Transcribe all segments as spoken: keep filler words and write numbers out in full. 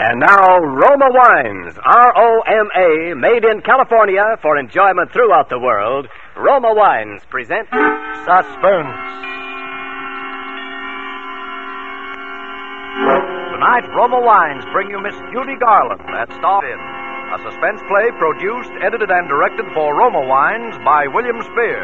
And now, Roma Wines, R O M A, made in California for enjoyment throughout the world. Roma Wines present Suspense. Tonight, Roma Wines bring you Miss Judy Garland, that star in a suspense play produced, edited, and directed for Roma Wines by William Spear.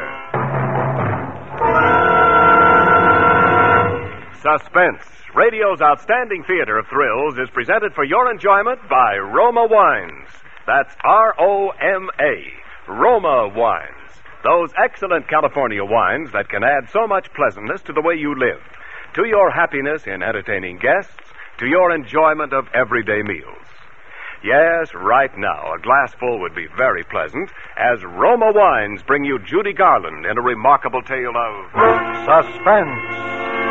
Suspense, radio's outstanding theater of thrills, is presented for your enjoyment by Roma Wines. That's R O M A, Roma Wines. Those excellent California wines that can add so much pleasantness to the way you live, to your happiness in entertaining guests, to your enjoyment of everyday meals. Yes, right now, a glassful would be very pleasant as Roma Wines bring you Judy Garland in a remarkable tale of suspense.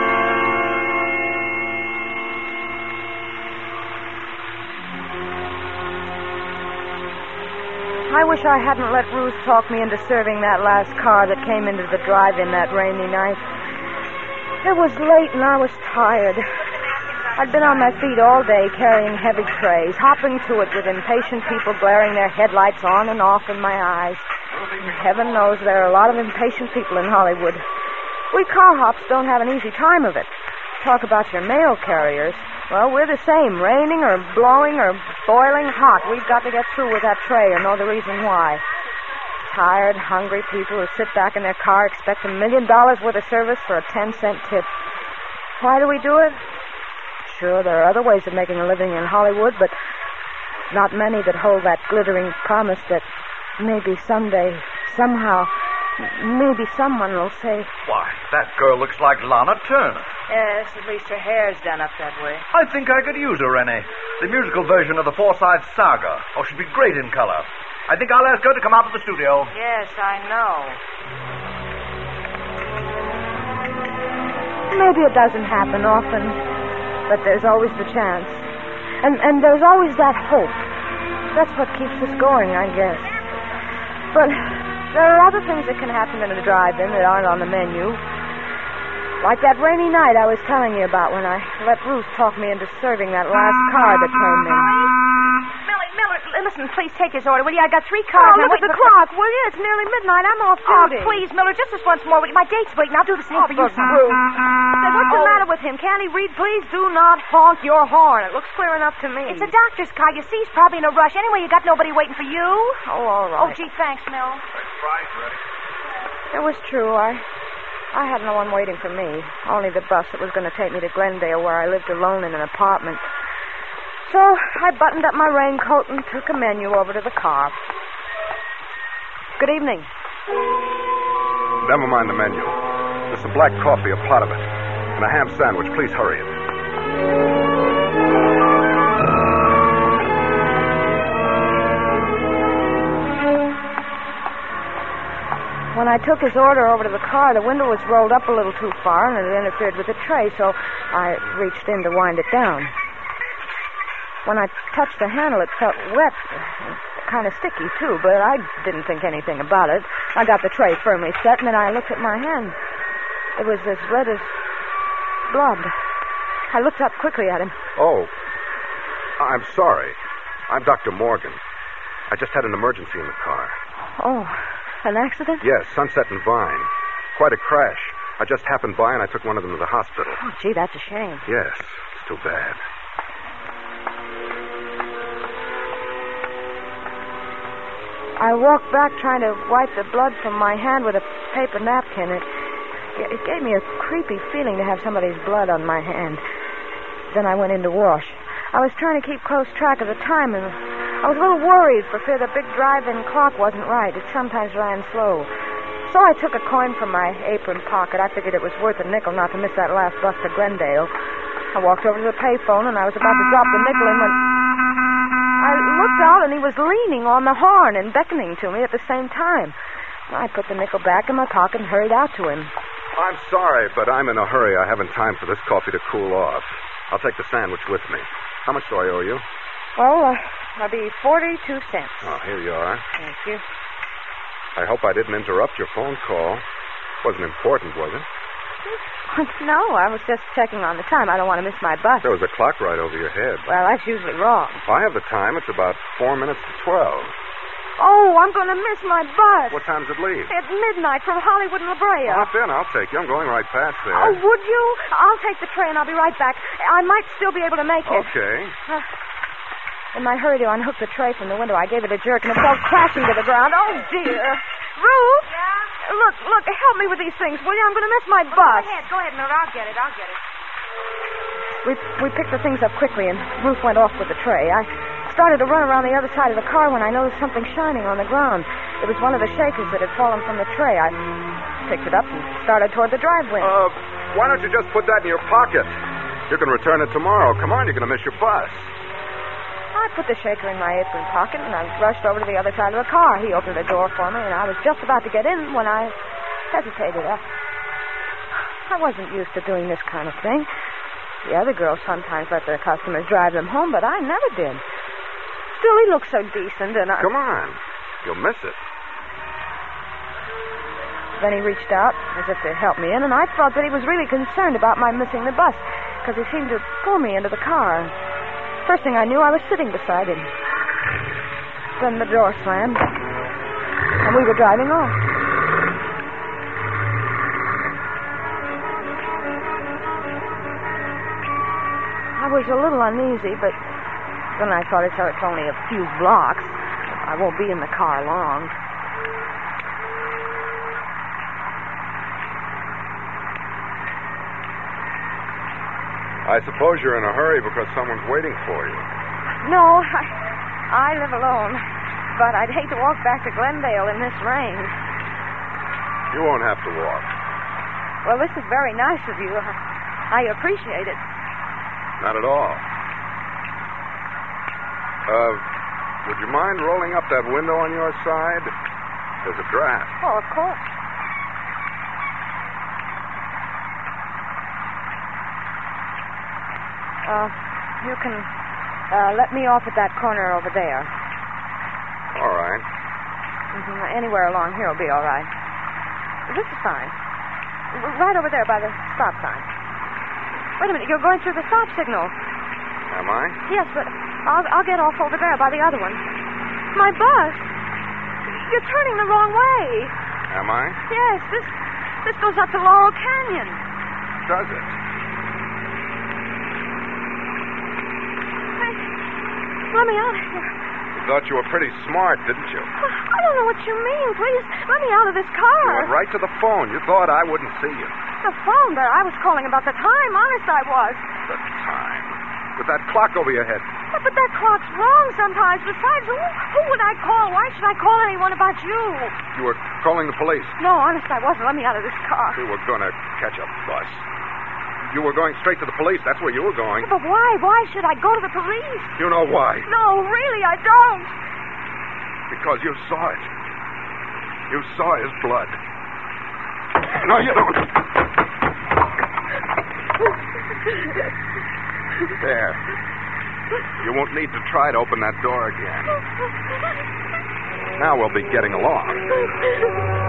I wish I hadn't let Ruth talk me into serving that last car that came into the drive-in that rainy night. It was late and I was tired. I'd been on my feet all day carrying heavy trays, hopping to it with impatient people glaring their headlights on and off in my eyes. Heaven knows there are a lot of impatient people in Hollywood. We car hops don't have an easy time of it. Talk about your mail carriers. Well, we're the same, raining or blowing or boiling hot. We've got to get through with that tray or know the reason why. Tired, hungry people who sit back in their car expect a million dollars worth of service for a ten-cent tip. Why do we do it? Sure, there are other ways of making a living in Hollywood, but not many that hold that glittering promise that maybe someday, somehow, maybe someone will say... Why, that girl looks like Lana Turner. Yes, at least her hair's done up that way. I think I could use her, Rennie. The musical version of the Forsyth Saga. Oh, she'd be great in color. I think I'll ask her to come out to the studio. Yes, I know. Maybe it doesn't happen often, but there's always the chance. And and there's always that hope. That's what keeps us going, I guess. But there are other things that can happen in a drive-in that aren't on the menu. Like that rainy night I was telling you about when I let Ruth talk me into serving that last car that came in. Millie, Miller, listen, please take his order, will you? I got three cars. Oh, look at the clock, will you? It's nearly midnight. I'm off duty. Oh, please, Miller, just this once more. My date's waiting. I'll do the same Oh, for you, for son. Ruth. Say, what's the Oh. matter with him? Can't he read? Please do not honk your horn. It looks clear enough to me. It's a doctor's car. You see, he's probably in a rush. Anyway, you got nobody waiting for you. Oh, all Oh, right. gee, thanks, Mill. Right, ready. It was true. I I had no one waiting for me. Only the bus that was going to take me to Glendale, where I lived alone in an apartment. So I buttoned up my raincoat and took a menu over to the car. Good evening. Never mind the menu. Just some black coffee, a pot of it, and a ham sandwich. Please hurry it. When I took his order over to the car, the window was rolled up a little too far, and it interfered with the tray, so I reached in to wind it down. When I touched the handle, it felt wet, kind of sticky, too, but I didn't think anything about it. I got the tray firmly set, and then I looked at my hand. It was as red as blood. I looked up quickly at him. Oh, I'm sorry. I'm Doctor Morgan. I just had an emergency in the car. Oh, an accident? Yes, Sunset and Vine. Quite a crash. I just happened by and I took one of them to the hospital. Oh, gee, that's a shame. Yes, it's too bad. I walked back trying to wipe the blood from my hand with a paper napkin. It, it gave me a creepy feeling to have somebody's blood on my hand. Then I went in to wash. I was trying to keep close track of the time, and I was a little worried for fear the big drive-in clock wasn't right. It sometimes ran slow. So I took a coin from my apron pocket. I figured it was worth a nickel not to miss that last bus to Glendale. I walked over to the payphone, and I was about to drop the nickel in when I looked out, and he was leaning on the horn and beckoning to me at the same time. I put the nickel back in my pocket and hurried out to him. I'm sorry, but I'm in a hurry. I haven't time for this coffee to cool off. I'll take the sandwich with me. How much do I owe you? Well, uh, that'll be forty-two cents. Oh, here you are. Thank you. I hope I didn't interrupt your phone call. Wasn't important, was it? something? No, I was just checking on the time. I don't want to miss my bus. There was a clock right over your head. Well, that's usually wrong. If I have the time, it's about four minutes to twelve. Oh, I'm going to miss my bus. What time does it leave? At midnight from Hollywood and La Brea. Hop in. I'll take you. I'm going right past there. Oh, would you? I'll take the train. I'll be right back. I might still be able to make it. Okay. Uh, in my hurry to unhook the tray from the window, I gave it a jerk and it fell crashing to the ground. Oh, dear. Ruth? Yeah? Look, look, help me with these things, will you? I'm going to miss my Well, bus. Go ahead, go ahead, Mildred. I'll get it, I'll get it. We, we picked the things up quickly, and Ruth went off with the tray. I started to run around the other side of the car when I noticed something shining on the ground. It was one of the shakers that had fallen from the tray. I picked it up and started toward the driveway. Uh, why don't you just put that in your pocket? You can return it tomorrow. Come on, you're going to miss your bus. I put the shaker in my apron pocket, and I rushed over to the other side of the car. He opened the door for me, and I was just about to get in when I hesitated. I, I wasn't used to doing this kind of thing. The other girls sometimes let their customers drive them home, but I never did. Still, he looked so decent, and I... Come on. You'll miss it. Then he reached out as if to help me in, and I felt that he was really concerned about my missing the bus, because he seemed to pull me into the car. First thing I knew, I was sitting beside him. Then the door slammed, and we were driving off. I was a little uneasy, but then I thought it's, it's only a few blocks. I won't be in the car long. I suppose you're in a hurry because someone's waiting for you. No, I, I live alone. But I'd hate to walk back to Glendale in this rain. You won't have to walk. Well, this is very nice of you. I, I appreciate it. Not at all. Uh, would you mind rolling up that window on your side? There's a draft. Oh, of course. Uh, you can uh, let me off at that corner over there. All right. Mm-hmm. Anywhere along here will be all right. This is fine. Right over there by the stop sign. Wait a minute, you're going through the stop signal. Am I? Yes, but I'll, I'll get off over there by the other one. My bus? You're turning the wrong way. Am I? Yes, this this goes up to Laurel Canyon. Does it? Hey, let me out of here. You thought you were pretty smart, didn't you? I don't know what you mean. Please, let me out of this car. You went right to the phone. You thought I wouldn't see you. The phone, but I was calling about the time. Honest, I was. The time. With that clock over your head. But, but that clock's wrong sometimes. Besides, who, who would I call? Why should I call anyone about you? You were calling the police. No, honest, I wasn't. Let me out of this car. We were going to catch a bus. You were going straight to the police. That's where you were going. But why? Why should I go to the police? You know why. No, really, I don't. Because you saw it. You saw his blood. No, you don't. There. You won't need to try to open that door again. Now we'll be getting along.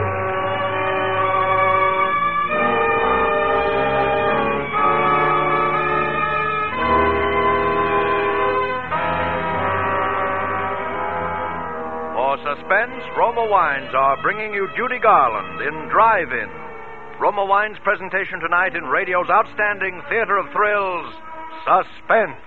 For suspense, Roma Wines are bringing you Judy Garland in Drive-In. Roma Wines' presentation tonight in radio's outstanding theater of thrills, Suspense.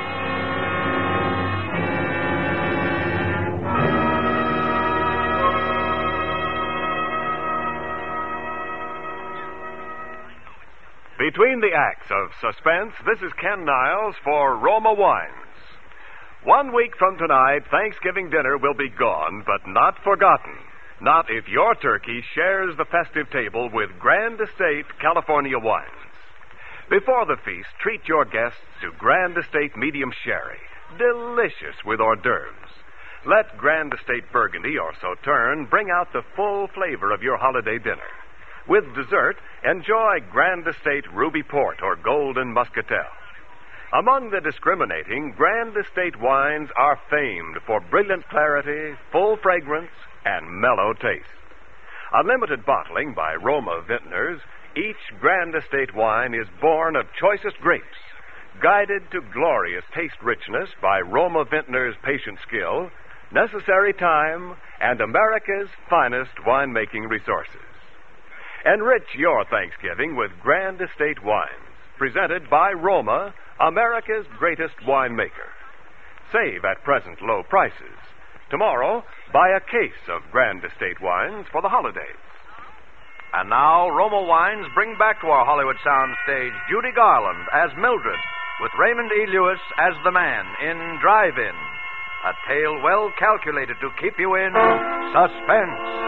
Between the acts of Suspense, this is Ken Niles for Roma Wines. One week from tonight, Thanksgiving dinner will be gone, but not forgotten. Not if your turkey shares the festive table with Grand Estate California wines. Before the feast, treat your guests to Grand Estate Medium Sherry, delicious with hors d'oeuvres. Let Grand Estate Burgundy or Sauterne bring out the full flavor of your holiday dinner. With dessert, enjoy Grand Estate Ruby Port or Golden Muscatel. Among the discriminating, Grand Estate wines are famed for brilliant clarity, full fragrance, and mellow taste. Unlimited bottling by Roma Vintners Each Grand Estate wine is born of choicest grapes, guided to glorious taste richness by Roma Vintner's patient skill, necessary time, and America's finest winemaking resources. Enrich your Thanksgiving with Grand Estate wines, presented by Roma, America's greatest winemaker. Save at present low prices. Tomorrow, buy a case of Grand Estate wines for the holidays. And now, Roma Wines bring back to our Hollywood soundstage Judy Garland as Mildred, with Raymond E. Lewis as the man in Drive-In. A tale well calculated to keep you in suspense.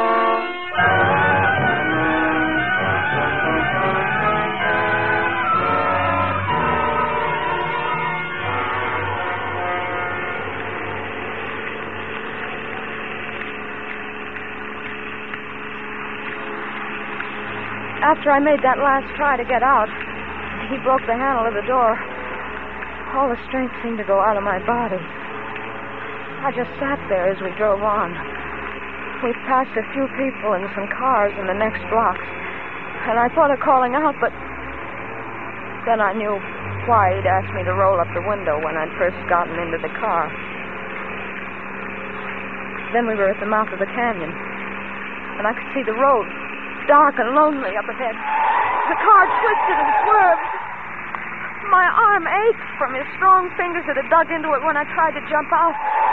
After I made that last try to get out, he broke the handle of the door. All the strength seemed to go out of my body. I just sat there as we drove on. We passed a few people and some cars in the next blocks, and I thought of calling out, but then I knew why he'd asked me to roll up the window when I'd first gotten into the car. Then we were at the mouth of the canyon, and I could see the road, dark and lonely up ahead. The car twisted and swerved. My arm ached from his strong fingers that had dug into it when I tried to jump out.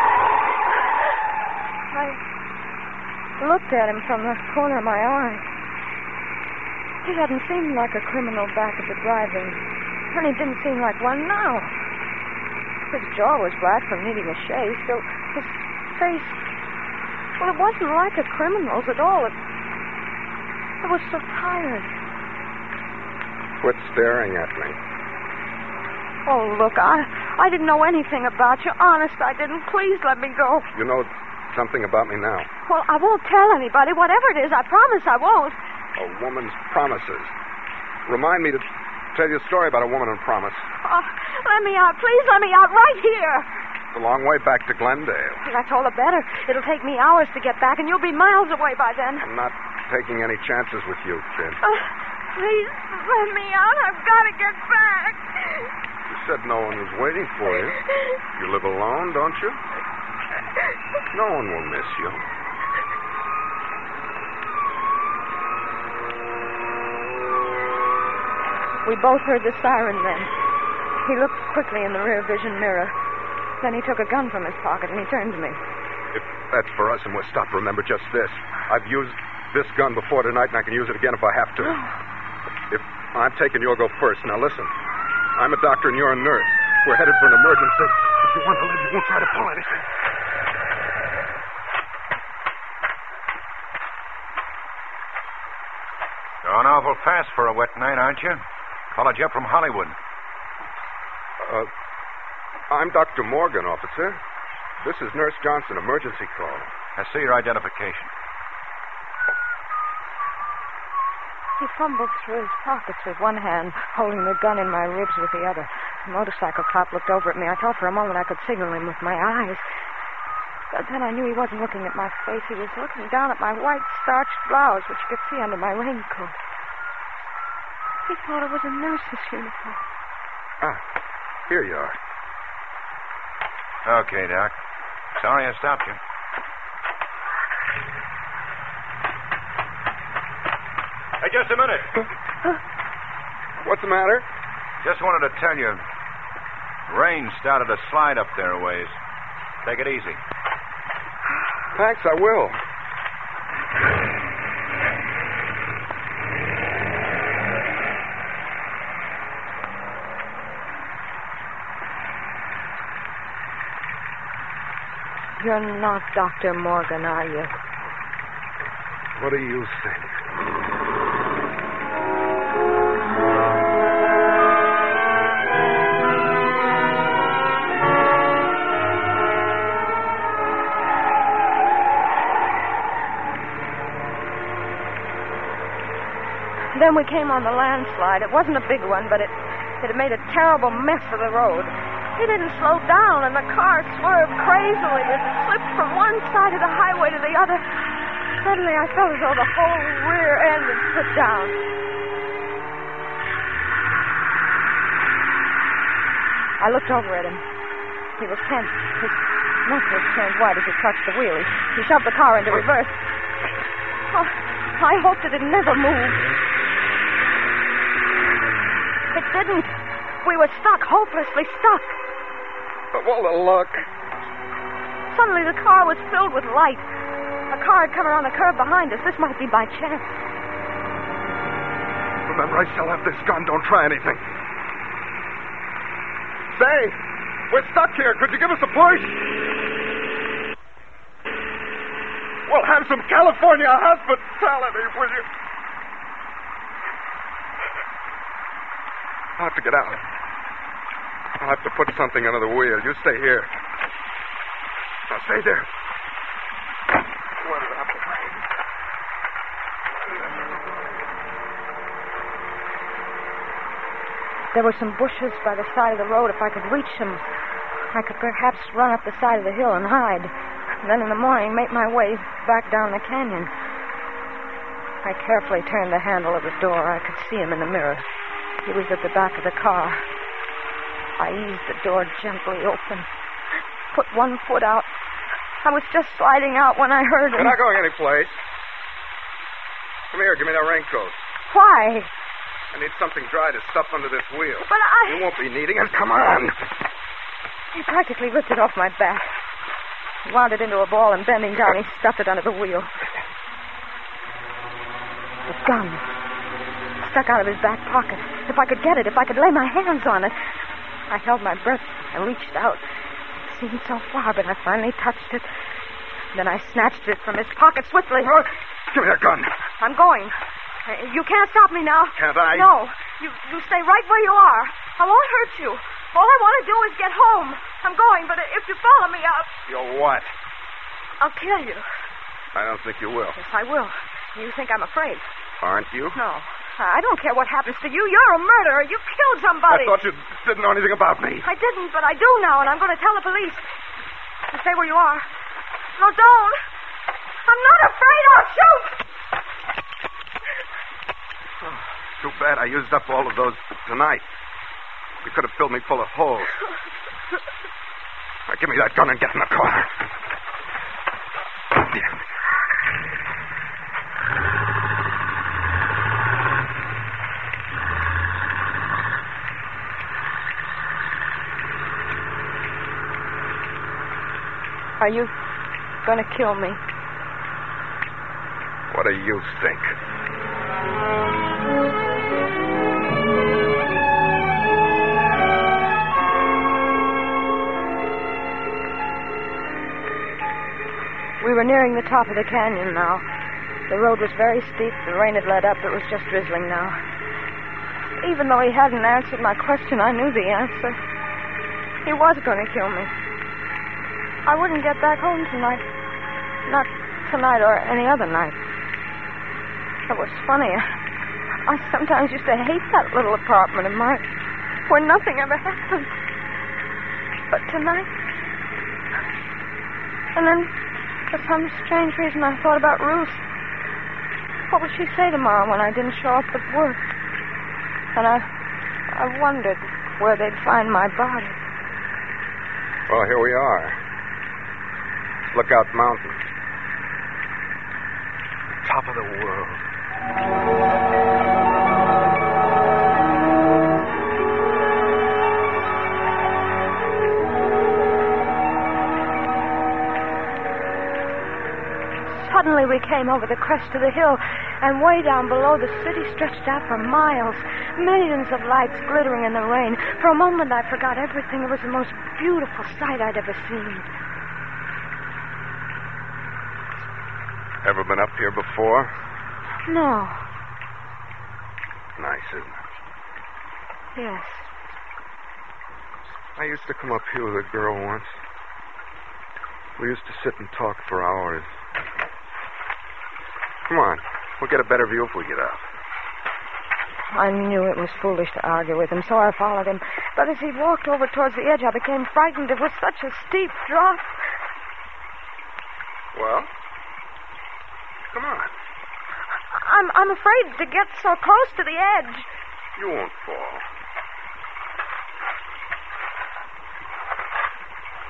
I looked at him from the corner of my eye. He hadn't seemed like a criminal back at the drive-in, and he didn't seem like one now. His jaw was black from needing a shave, so his face, well, it wasn't like a criminal's at all. It, it was so tired. Quit staring at me. Oh, look, I I didn't know anything about you. Honest, I didn't. Please let me go. You know something about me now. Well, I won't tell anybody. Whatever it is, I promise I won't. A woman's promises. Remind me to tell you a story about a woman and promise. Oh, let me out. Please let me out right here. It's a long way back to Glendale. That's all the better. It'll take me hours to get back, and you'll be miles away by then. I'm not taking any chances with you, Trin. Oh, please let me out. I've got to get back. You said no one was waiting for you. You live alone, don't you? No one will miss you. We both heard the siren then. He looked quickly in the rear vision mirror. Then he took a gun from his pocket and he turned to me. If that's for us and we're stopped, remember just this. I've used this gun before tonight and I can use it again if I have to. If I'm taking, you'll go first. Now listen. I'm a doctor and you're a nurse. We're headed for an emergency. If you want to live, you won't try to pull anything. Going awful fast for a wet night, aren't you? Called you up from Hollywood. Uh, I'm Doctor Morgan, officer. This is Nurse Johnson, emergency call. I see your identification. He fumbled through his pockets with one hand, holding the gun in my ribs with the other. The motorcycle cop looked over at me. I thought for a moment I could signal him with my eyes. But then I knew he wasn't looking at my face. He was looking down at my white starched blouse, which you could see under my raincoat. He thought it was a nurse's uniform. Ah, here you are. Okay, Doc. Sorry I stopped you. Hey, just a minute. What's the matter? Just wanted to tell you, rain started to slide up there a ways. Take it easy. Thanks, I will. You're not Doctor Morgan, are you? What do you think? Then we came on the landslide. It wasn't a big one, but it, it had made a terrible mess of the road. He didn't slow down, and the car swerved crazily as it slipped from one side of the highway to the other. Suddenly, I felt as though the whole rear end had slipped down. I looked over at him. He was tense. His muscles turned white as he clutched the wheel. He, he shoved the car into reverse. Oh, I hoped that it never moved. It didn't. We were stuck, hopelessly stuck. Of all the luck. Suddenly the car was filled with light. A car had come around the curve behind us. This might be by chance. Remember, I still have this gun. Don't try anything. Say, we're stuck here. Could you give us a push? We'll have some California hospitality, will you? I'll have to get out. I'll have to put something under the wheel. You stay here. Now, stay there. What did I put? There were some bushes by the side of the road. If I could reach them, I could perhaps run up the side of the hill and hide. Then in the morning, make my way back down the canyon. I carefully turned the handle of the door. I could see him in the mirror. He was at the back of the car. I eased the door gently open, put one foot out. I was just sliding out when I heard him. You're not going anyplace. Come here, give me that raincoat. Why? I need something dry to stuff under this wheel. But I... You won't be needing it. Come on. He practically ripped it off my back. He wound it into a ball and bending down, he stuffed it under the wheel. The gun stuck out of his back pocket. If I could get it, if I could lay my hands on it. I held my breath and reached out. It seemed so far, but I finally touched it. Then I snatched it from his pocket swiftly. Oh, give me that gun. I'm going. You can't stop me now. Can't I? No. You you stay right where you are. I won't hurt you. All I want to do is get home. I'm going, but if you follow me, I'll... You'll what? I'll kill you. I don't think you will. Yes, I will. You think I'm afraid? Aren't you? No. I don't care what happens to you. You're a murderer. You killed somebody. I thought you didn't know anything about me. I didn't, but I do now, and I'm going to tell the police. You stay where you are. No, don't. I'm not afraid. I'll shoot. Oh, too bad I used up all of those tonight. You could have filled me full of holes. Now, give me that gun and get in the car. Are you going to kill me? What do you think? We were nearing the top of the canyon now. The road was very steep. The rain had let up. It was just drizzling now. Even though he hadn't answered my question, I knew the answer. He was going to kill me. I wouldn't get back home tonight. Not tonight or any other night. It was funny. I sometimes used to hate that little apartment of mine where nothing ever happened. But tonight... And then, for some strange reason, I thought about Ruth. What would she say tomorrow when I didn't show up at work? And I... I wondered where they'd find my body. Well, here we are. Lookout Mountain. Top of the world. Suddenly we came over the crest of the hill, and way down below the city stretched out for miles. Millions of lights glittering in the rain. For a moment I forgot everything. It was the most beautiful sight I'd ever seen. Ever been up here before? No. Nice, isn't it? Yes. I used to come up here with a girl once. We used to sit and talk for hours. Come on. We'll get a better view if we get up. I knew it was foolish to argue with him, so I followed him. But as he walked over towards the edge, I became frightened. It was such a steep drop. Well? Come on. I'm I'm afraid to get so close to the edge. You won't fall.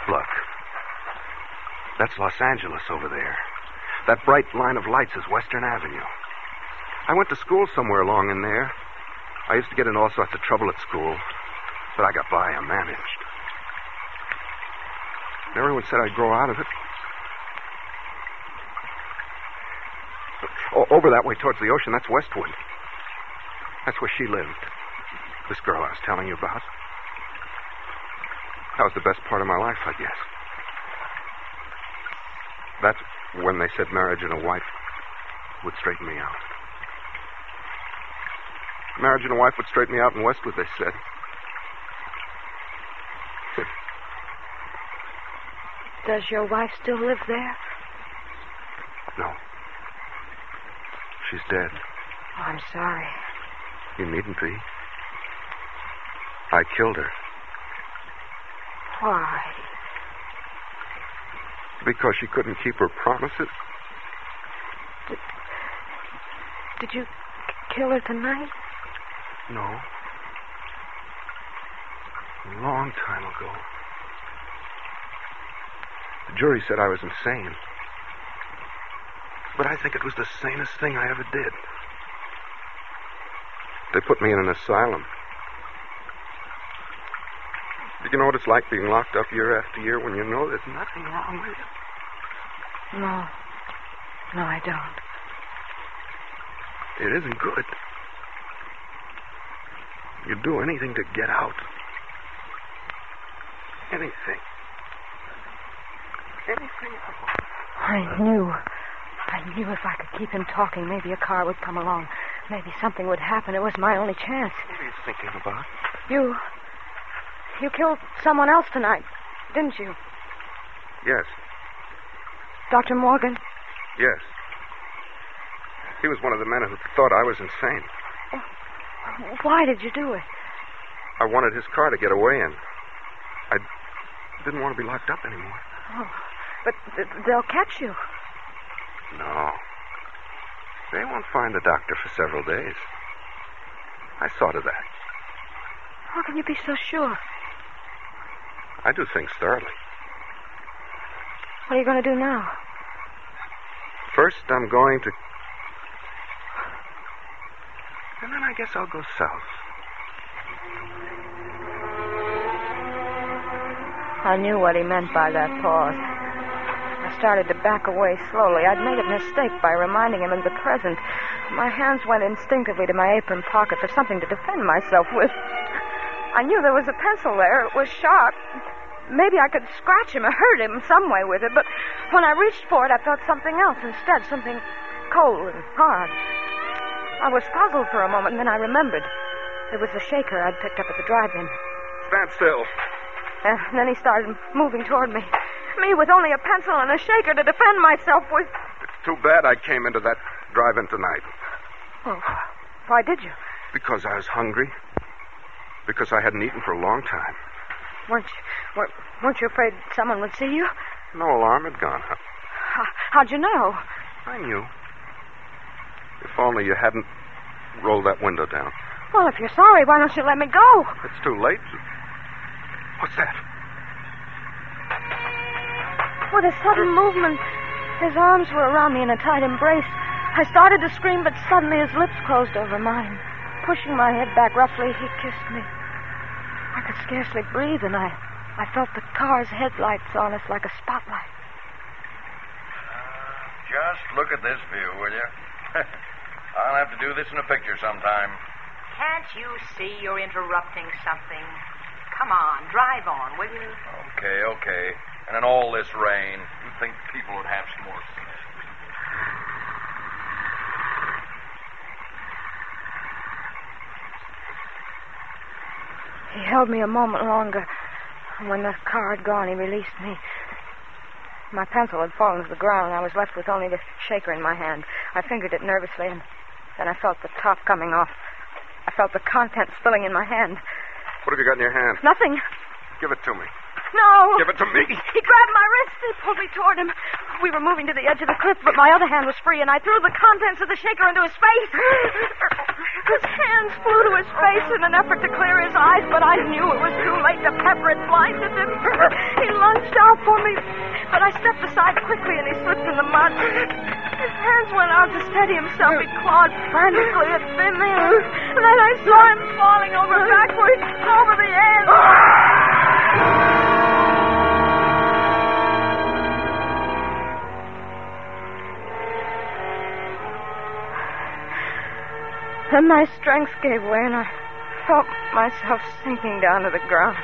Look. That's Los Angeles over there. That bright line of lights is Western Avenue. I went to school somewhere along in there. I used to get in all sorts of trouble at school, but I got by. I managed. Everyone said I'd grow out of it. O- over that way towards the ocean, that's Westwood. That's where she lived. This girl I was telling you about. That was the best part of my life, I guess. That's when they said marriage and a wife would straighten me out. Marriage and a wife would straighten me out in Westwood, they said. Does your wife still live there? No. She's dead. Oh, I'm sorry. You needn't be. I killed her. Why? Because she couldn't keep her promises. Did, did you k- kill her tonight? No. A long time ago. The jury said I was insane. But I think it was the sanest thing I ever did. They put me in an asylum. Do you know what it's like being locked up year after year when you know there's nothing wrong with you? No. No, I don't. It isn't good. You'd do anything to get out. Anything. Anything at all. I knew. I knew if I could keep him talking, maybe a car would come along. Maybe something would happen. It was my only chance. What are you thinking about? You... You killed someone else tonight, didn't you? Yes. Doctor Morgan? Yes. He was one of the men who thought I was insane. Why did you do it? I wanted his car to get away in. I didn't want to be locked up anymore. Oh, but th- they'll catch you. No. They won't find the doctor for several days. I saw to that. How can you be so sure? I do things thoroughly. What are you going to do now? First, I'm going to... And then I guess I'll go south. I knew what he meant by that pause. I started to back away slowly. I'd made a mistake by reminding him of the present. My hands went instinctively to my apron pocket for something to defend myself with. I knew there was a pencil there. It was sharp. Maybe I could scratch him or hurt him some way with it, but when I reached for it, I felt something else instead, something cold and hard. I was puzzled for a moment, and then I remembered. It was the shaker I'd picked up at the drive-in. Stand still. And then he started moving toward me. Me with only a pencil and a shaker to defend myself with. It's too bad I came into that drive-in tonight. Oh, why did you? Because I was hungry. Because I hadn't eaten for a long time. Weren't you, weren't, weren't you afraid someone would see you? No alarm had gone up. How, how'd you know? I knew. If only you hadn't rolled that window down. Well, if you're sorry, why don't you let me go? It's too late. What's that? With a sudden movement, his arms were around me in a tight embrace. I started to scream, but suddenly his lips closed over mine. Pushing my head back roughly, he kissed me. I could scarcely breathe, and I, I felt the car's headlights on us like a spotlight. Just look at this view, will you? I'll have to do this in a picture sometime. Can't you see you're interrupting something? Come on, drive on, will you? Okay, okay. And in all this rain, you'd think people would have some more sense. He held me a moment longer. And when the car had gone, he released me. My pencil had fallen to the ground. I was left with only the shaker in my hand. I fingered it nervously, and then I felt the top coming off. I felt the contents spilling in my hand. What have you got in your hand? Nothing. Give it to me. No. Give it to me. He grabbed my wrist. He pulled me toward him. We were moving to the edge of the cliff, but my other hand was free, and I threw the contents of the shaker into his face. His hands flew to his face in an effort to clear his eyes, but I knew it was too late. The pepper had blinded him. He lunged out for me, but I stepped aside quickly, and he slipped in the mud. His hands went out to steady himself. He clawed frantically at thin air. And then I saw him falling over backwards over the edge. Then my strength gave way, and I felt myself sinking down to the ground.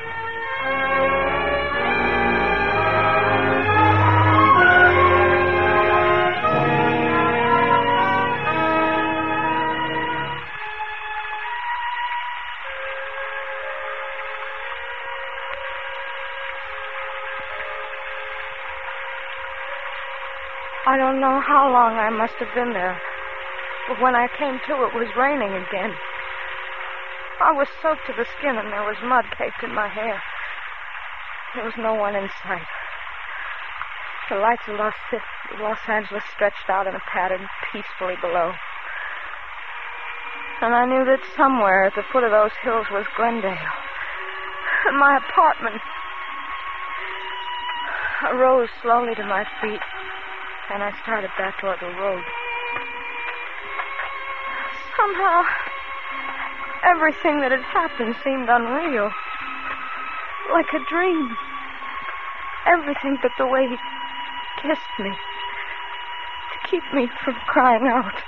I don't know how long I must have been there. But when I came to, it was raining again. I was soaked to the skin, and there was mud caked in my hair. There was no one in sight. The lights of Los, Los Angeles stretched out in a pattern peacefully below. And I knew that somewhere at the foot of those hills was Glendale. And my apartment. I rose slowly to my feet, and I started back toward the road. Somehow, everything that had happened seemed unreal. Like a dream. Everything but the way he kissed me. To keep me from crying out.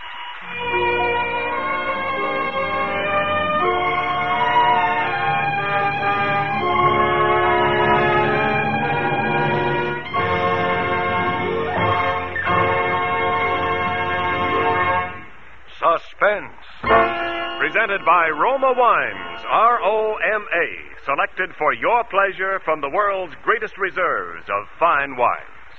Suspense. Presented by Roma Wines, R O M A, selected for your pleasure from the world's greatest reserves of fine wines.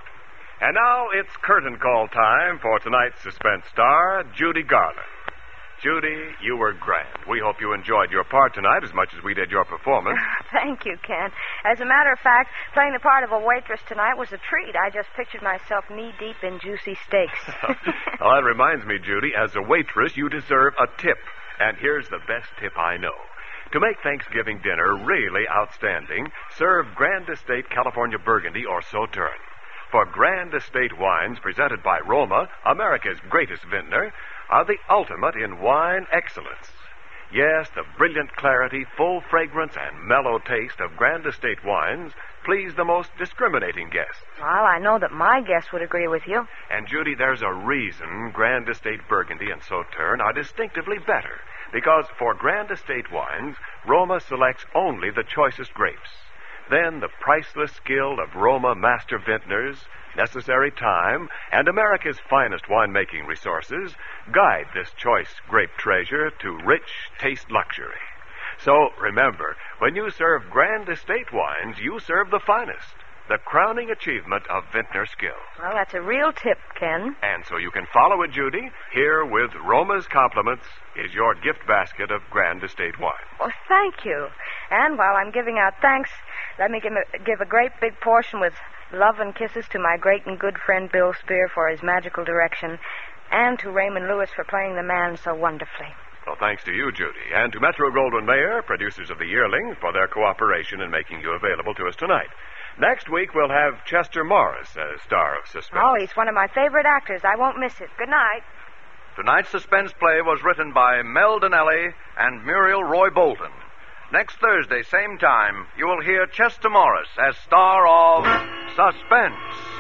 And now it's curtain call time for tonight's suspense star, Judy Garland. Judy, you were grand. We hope you enjoyed your part tonight as much as we did your performance. Thank you, Ken. As a matter of fact, playing the part of a waitress tonight was a treat. I just pictured myself knee-deep in juicy steaks. Well, that reminds me, Judy, as a waitress, you deserve a tip. And here's the best tip I know. To make Thanksgiving dinner really outstanding, serve Grand Estate California Burgundy or Sauterne. For Grand Estate wines presented by Roma, America's greatest vintner, are the ultimate in wine excellence. Yes, the brilliant clarity, full fragrance, and mellow taste of Grand Estate wines please the most discriminating guests. Well, I know that my guests would agree with you. And, Judy, there's a reason Grand Estate Burgundy and Sauterne are distinctively better. Because for Grand Estate wines, Roma selects only the choicest grapes. Then the priceless skill of Roma master vintners, necessary time, and America's finest winemaking resources guide this choice grape treasure to rich taste luxury. So remember, when you serve Grand Estate wines, you serve the finest, the crowning achievement of vintner skill. Well, that's a real tip, Ken. And so you can follow it, Judy. Here, with Roma's compliments, is your gift basket of Grand Estate wine. Oh, thank you. And while I'm giving out thanks, let me give a, give a great big portion with love and kisses to my great and good friend Bill Spear for his magical direction, and to Raymond Lewis for playing the man so wonderfully. Well, thanks to you, Judy, and to Metro Goldwyn Mayer, producers of The Yearling, for their cooperation in making you available to us tonight. Next week, we'll have Chester Morris as star of Suspense. Oh, he's one of my favorite actors. I won't miss it. Good night. Tonight's suspense play was written by Mel Donnelly and Muriel Roy Bolton. Next Thursday, same time, you will hear Chester Morris as star of Suspense.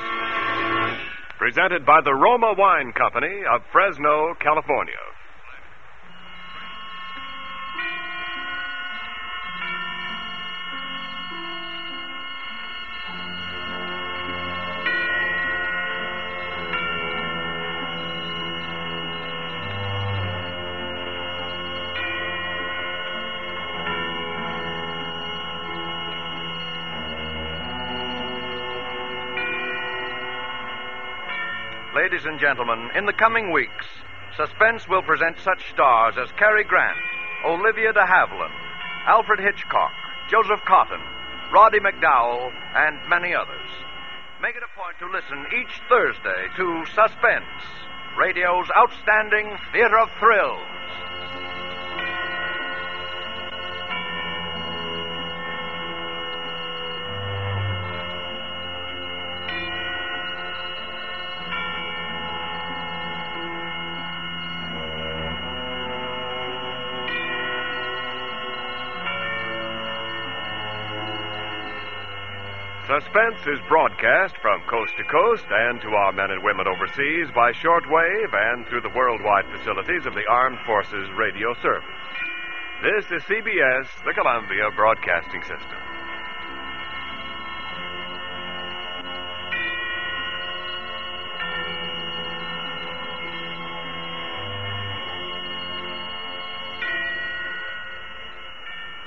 Presented by the Roma Wine Company of Fresno, California. Ladies and gentlemen, in the coming weeks, Suspense will present such stars as Cary Grant, Olivia de Havilland, Alfred Hitchcock, Joseph Cotton, Roddy McDowell, and many others. make it a point to listen each Thursday to Suspense, radio's outstanding theater of thrills. Suspense is broadcast from coast to coast and to our men and women overseas by shortwave and through the worldwide facilities of the Armed Forces Radio Service. This is C B S, the Columbia Broadcasting System.